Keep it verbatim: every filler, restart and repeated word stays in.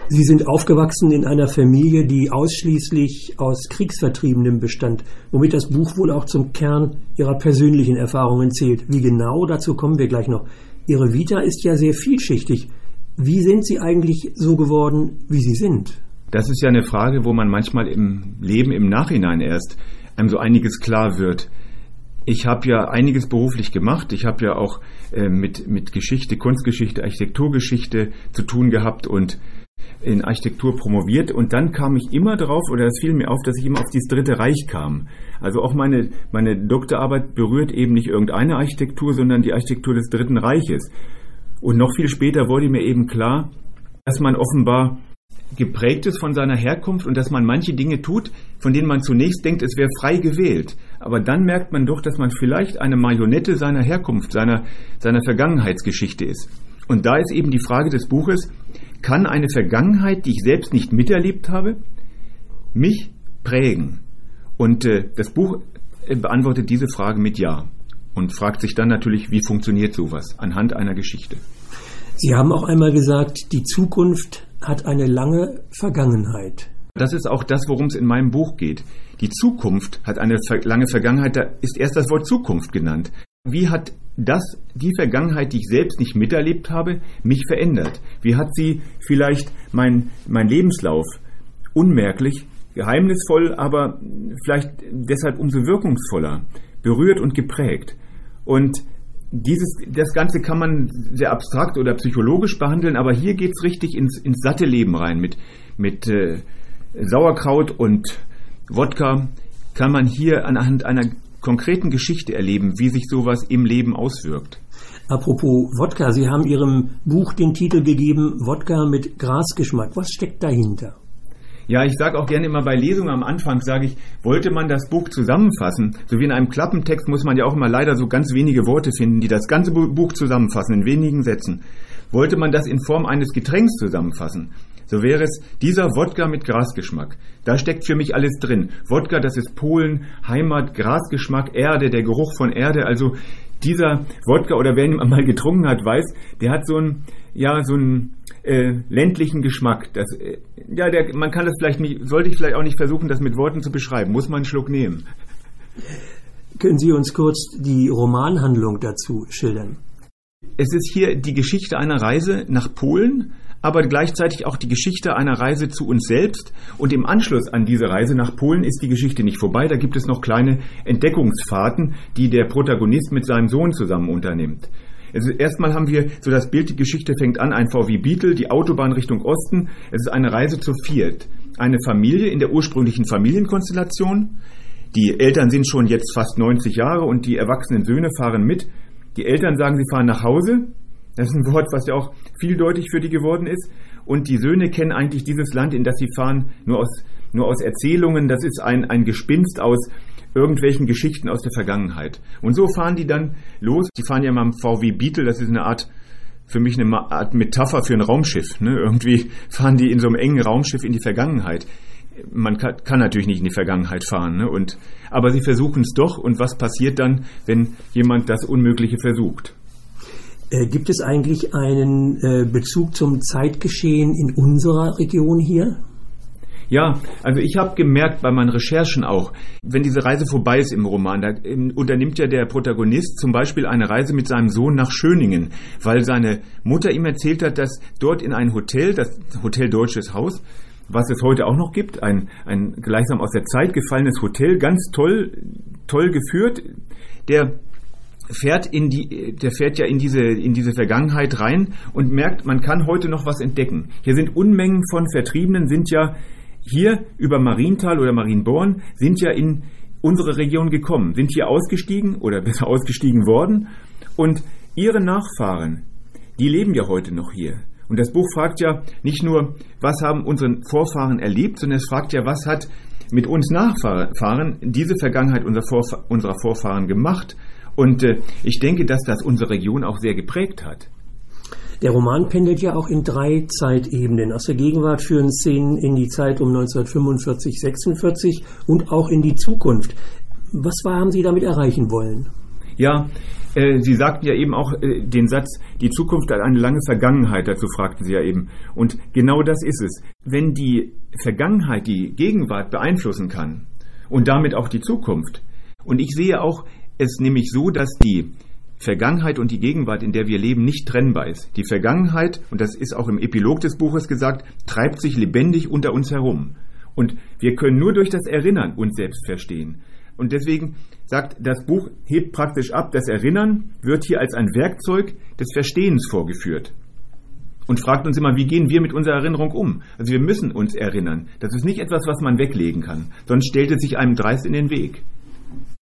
Sie sind aufgewachsen in einer Familie, die ausschließlich aus Kriegsvertriebenen bestand, womit das Buch wohl auch zum Kern Ihrer persönlichen Erfahrungen zählt. Wie genau, dazu kommen wir gleich noch. Ihre Vita ist ja sehr vielschichtig. Wie sind Sie eigentlich so geworden, wie Sie sind? Das ist ja eine Frage, wo man manchmal im Leben im Nachhinein erst einem so einiges klar wird. Ich habe ja einiges beruflich gemacht. Ich habe ja auch äh, mit, mit Geschichte, Kunstgeschichte, Architekturgeschichte zu tun gehabt und in Architektur promoviert. Und dann kam ich immer darauf, oder es fiel mir auf, dass ich immer auf dieses Dritte Reich kam. Also auch meine, meine Doktorarbeit berührt eben nicht irgendeine Architektur, sondern die Architektur des Dritten Reiches. Und noch viel später wurde mir eben klar, dass man offenbar geprägt ist von seiner Herkunft und dass man manche Dinge tut, von denen man zunächst denkt, es wäre frei gewählt. Aber dann merkt man doch, dass man vielleicht eine Marionette seiner Herkunft, seiner, seiner Vergangenheitsgeschichte ist. Und da ist eben die Frage des Buches, kann eine Vergangenheit, die ich selbst nicht miterlebt habe, mich prägen? Und äh, das Buch äh, beantwortet diese Frage mit Ja und fragt sich dann natürlich, wie funktioniert sowas anhand einer Geschichte. Sie haben auch einmal gesagt, die Zukunft hat eine lange Vergangenheit. Das ist auch das, worum es in meinem Buch geht. Die Zukunft hat eine lange Vergangenheit, da ist erst das Wort Zukunft genannt. Wie hat das, die Vergangenheit, die ich selbst nicht miterlebt habe, mich verändert? Wie hat sie vielleicht mein, mein Lebenslauf unmerklich, geheimnisvoll, aber vielleicht deshalb umso wirkungsvoller berührt und geprägt? Und Dieses, das Ganze kann man sehr abstrakt oder psychologisch behandeln, aber hier geht es richtig ins, ins satte Leben rein. Mit, mit äh, Sauerkraut und Wodka kann man hier anhand einer konkreten Geschichte erleben, wie sich sowas im Leben auswirkt. Apropos Wodka, Sie haben Ihrem Buch den Titel gegeben, Wodka mit Grasgeschmack. Was steckt dahinter? Ja, ich sage auch gerne immer bei Lesungen am Anfang, sage ich, wollte man das Buch zusammenfassen, so wie in einem Klappentext muss man ja auch immer leider so ganz wenige Worte finden, die das ganze Buch zusammenfassen, in wenigen Sätzen. Wollte man das in Form eines Getränks zusammenfassen, so wäre es dieser Wodka mit Grasgeschmack. Da steckt für mich alles drin. Wodka, das ist Polen, Heimat, Grasgeschmack, Erde, der Geruch von Erde. Also dieser Wodka, oder wer ihn mal getrunken hat, weiß, der hat so einen, ja, so einen äh, ländlichen Geschmack. Das, äh, ja, der, man kann das vielleicht nicht, sollte ich vielleicht auch nicht versuchen, das mit Worten zu beschreiben. Muss man einen Schluck nehmen. Können Sie uns kurz die Romanhandlung dazu schildern? Es ist hier die Geschichte einer Reise nach Polen, aber gleichzeitig auch die Geschichte einer Reise zu uns selbst. Und im Anschluss an diese Reise nach Polen ist die Geschichte nicht vorbei. Da gibt es noch kleine Entdeckungsfahrten, die der Protagonist mit seinem Sohn zusammen unternimmt. Also erstmal haben wir so das Bild, die Geschichte fängt an, ein V W Beetle, die Autobahn Richtung Osten. Es ist eine Reise zu viert. Eine Familie in der ursprünglichen Familienkonstellation. Die Eltern sind schon jetzt fast neunzig Jahre und die erwachsenen Söhne fahren mit. Die Eltern sagen, sie fahren nach Hause. Das ist ein Wort, was ja auch vieldeutig für die geworden ist. Und die Söhne kennen eigentlich dieses Land, in das sie fahren, nur aus, nur aus Erzählungen. Das ist ein, ein Gespinst aus irgendwelchen Geschichten aus der Vergangenheit. Und so fahren die dann los. Die fahren ja mal im V W Beetle, das ist eine Art, für mich eine Art Metapher für ein Raumschiff. Ne? Irgendwie fahren die in so einem engen Raumschiff in die Vergangenheit. Man kann, kann natürlich nicht in die Vergangenheit fahren. Ne? Und, aber sie versuchen es doch. Und was passiert dann, wenn jemand das Unmögliche versucht? Äh, gibt es eigentlich einen äh, Bezug zum Zeitgeschehen in unserer Region hier? Ja, also ich habe gemerkt bei meinen Recherchen auch, wenn diese Reise vorbei ist im Roman, da unternimmt ja der Protagonist zum Beispiel eine Reise mit seinem Sohn nach Schöningen, weil seine Mutter ihm erzählt hat, dass dort in ein Hotel, das Hotel Deutsches Haus, was es heute auch noch gibt, ein, ein gleichsam aus der Zeit gefallenes Hotel, ganz toll, toll geführt, der fährt in die, der fährt ja in diese, in diese Vergangenheit rein und merkt, man kann heute noch was entdecken. Hier sind Unmengen von Vertriebenen, sind ja hier über Marienthal oder Marienborn, sind ja in unsere Region gekommen, sind hier ausgestiegen oder besser ausgestiegen worden und ihre Nachfahren, die leben ja heute noch hier. Und das Buch fragt ja nicht nur, was haben unsere Vorfahren erlebt, sondern es fragt ja, was hat mit uns Nachfahren diese Vergangenheit unserer, Vorf- unserer Vorfahren gemacht. Und äh, ich denke, dass das unsere Region auch sehr geprägt hat. Der Roman pendelt ja auch in drei Zeitebenen. Aus der Gegenwart führen Szenen in die Zeit um neunzehnhundertfünfundvierzig, sechsundvierzig und auch in die Zukunft. Was haben Sie damit erreichen wollen? Ja, äh, Sie sagten ja eben auch äh, den Satz, die Zukunft hat eine lange Vergangenheit, dazu fragten Sie ja eben. Und genau das ist es. Wenn die Vergangenheit die Gegenwart beeinflussen kann und damit auch die Zukunft, und ich sehe auch es nämlich so, dass die Vergangenheit und die Gegenwart, in der wir leben, nicht trennbar ist. Die Vergangenheit, und das ist auch im Epilog des Buches gesagt, treibt sich lebendig unter uns herum. Und wir können nur durch das Erinnern uns selbst verstehen. Und deswegen sagt das Buch, hebt praktisch ab, das Erinnern wird hier als ein Werkzeug des Verstehens vorgeführt. Und fragt uns immer, wie gehen wir mit unserer Erinnerung um? Also wir müssen uns erinnern. Das ist nicht etwas, was man weglegen kann, sonst stellt es sich einem dreist in den Weg.